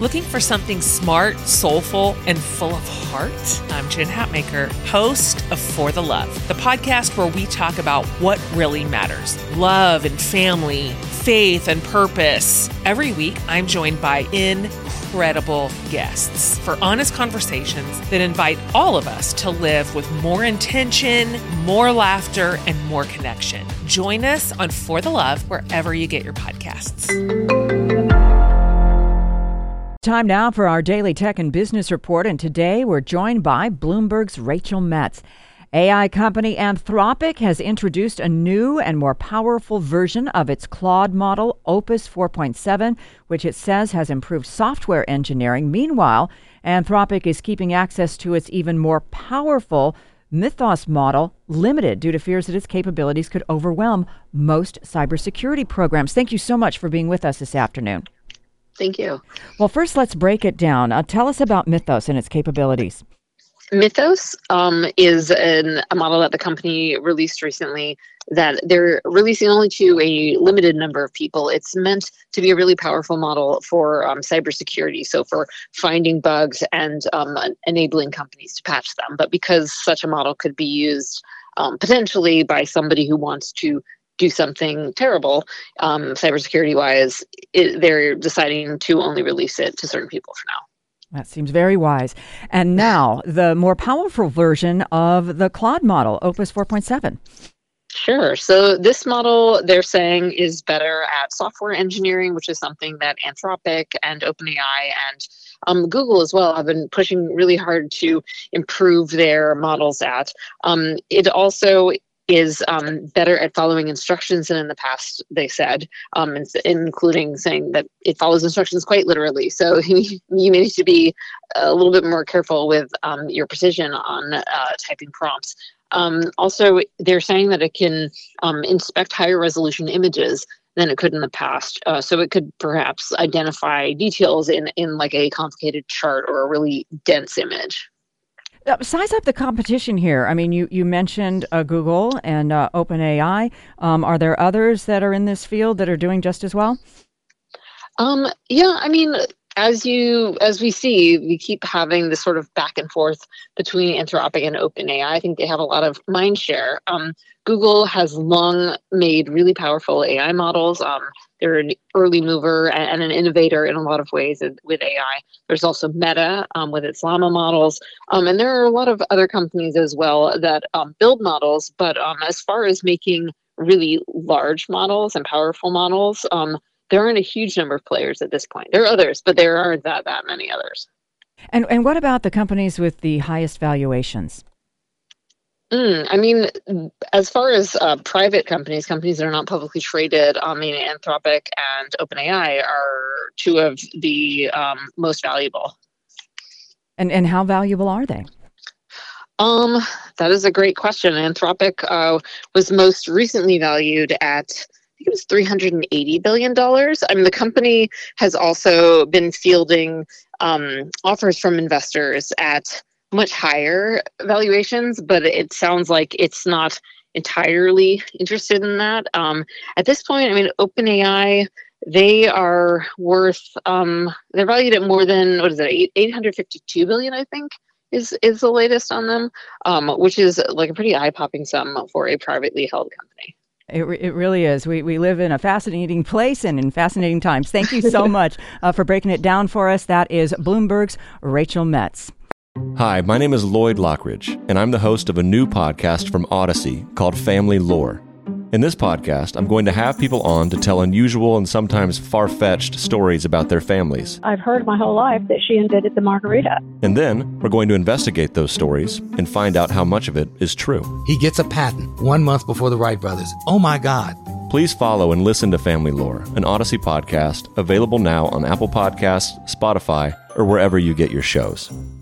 Looking for something smart, soulful, and full of heart? I'm Jen Hatmaker, host of For the Love, the podcast where we talk about what really matters: love and family, faith and purpose. Every week, I'm joined by incredible guests for honest conversations that invite all of us to live with more intention, more laughter, and more connection. Join us on For the Love wherever you get your podcasts. Time now for our daily tech and business report, and today we're joined by Bloomberg's Rachel Metz. AI company Anthropic has introduced a new and more powerful version of its Claude model, Opus 4.7, which it says has improved software engineering. Meanwhile, Anthropic is keeping access to its even more powerful Mythos model limited due to fears that its capabilities could overwhelm most cybersecurity programs. Thank you so much for being with us this afternoon. Thank you. Well, first, let's break it down. Tell us about Mythos and its capabilities. Mythos is a model that the company released recently that they're releasing only to a limited number of people. It's meant to be a really powerful model for cybersecurity, so for finding bugs and enabling companies to patch them. But because such a model could be used potentially by somebody who wants to do something terrible, cybersecurity-wise, they're deciding to only release it to certain people for now. That seems very wise. And now, the more powerful version of the Claude model, Opus 4.7. Sure. So this model, they're saying, is better at software engineering, which is something that Anthropic and OpenAI and Google as well have been pushing really hard to improve their models at. It also is better at following instructions than in the past, they said, including saying that it follows instructions quite literally. So you may need to be a little bit more careful with your precision on typing prompts. Also, they're saying that it can inspect higher resolution images than it could in the past. So it could perhaps identify details in like a complicated chart or a really dense image. Size up the competition here. I mean, you mentioned Google and OpenAI. Are there others that are in this field that are doing just as well? Yeah, I mean, as we see, we keep having this sort of back and forth between Anthropic and OpenAI. I think they have a lot of mind share. Google has long made really powerful AI models. They're an early mover and an innovator in a lot of ways with AI. There's also Meta with its Llama models. And there are a lot of other companies as well that build models. But as far as making really large models and powerful models, there aren't a huge number of players at this point. There are others, but there aren't that many others. And what about the companies with the highest valuations? I mean, as far as private companies that are not publicly traded, I mean, Anthropic and OpenAI are two of the most valuable. And how valuable are they? That is a great question. Anthropic was most recently valued at, I think it was $380 billion. I mean, the company has also been fielding offers from investors at much higher valuations, but it sounds like it's not entirely interested in that. At this point, I mean, OpenAI, they are worth, they're valued at more than, $852 billion, I think, is the latest on them, which is like a pretty eye-popping sum for a privately held company. It really is. We live in a fascinating place and in fascinating times. Thank you so much for breaking it down for us. That is Bloomberg's Rachel Metz. Hi, my name is Lloyd Lockridge, and I'm the host of a new podcast from Odyssey called Family Lore. In this podcast, I'm going to have people on to tell unusual and sometimes far-fetched stories about their families. I've heard my whole life that she invented the margarita. And then we're going to investigate those stories and find out how much of it is true. He gets a patent 1 month before the Wright brothers. Oh my God. Please follow and listen to Family Lore, an Odyssey podcast available now on Apple Podcasts, Spotify, or wherever you get your shows.